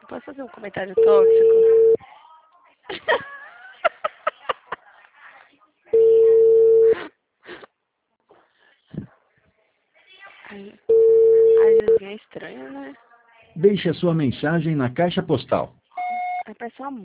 Posso fazer um comentário tóxico? A Juzinha é estranha, né? Deixe a sua mensagem na caixa postal. Aí parece uma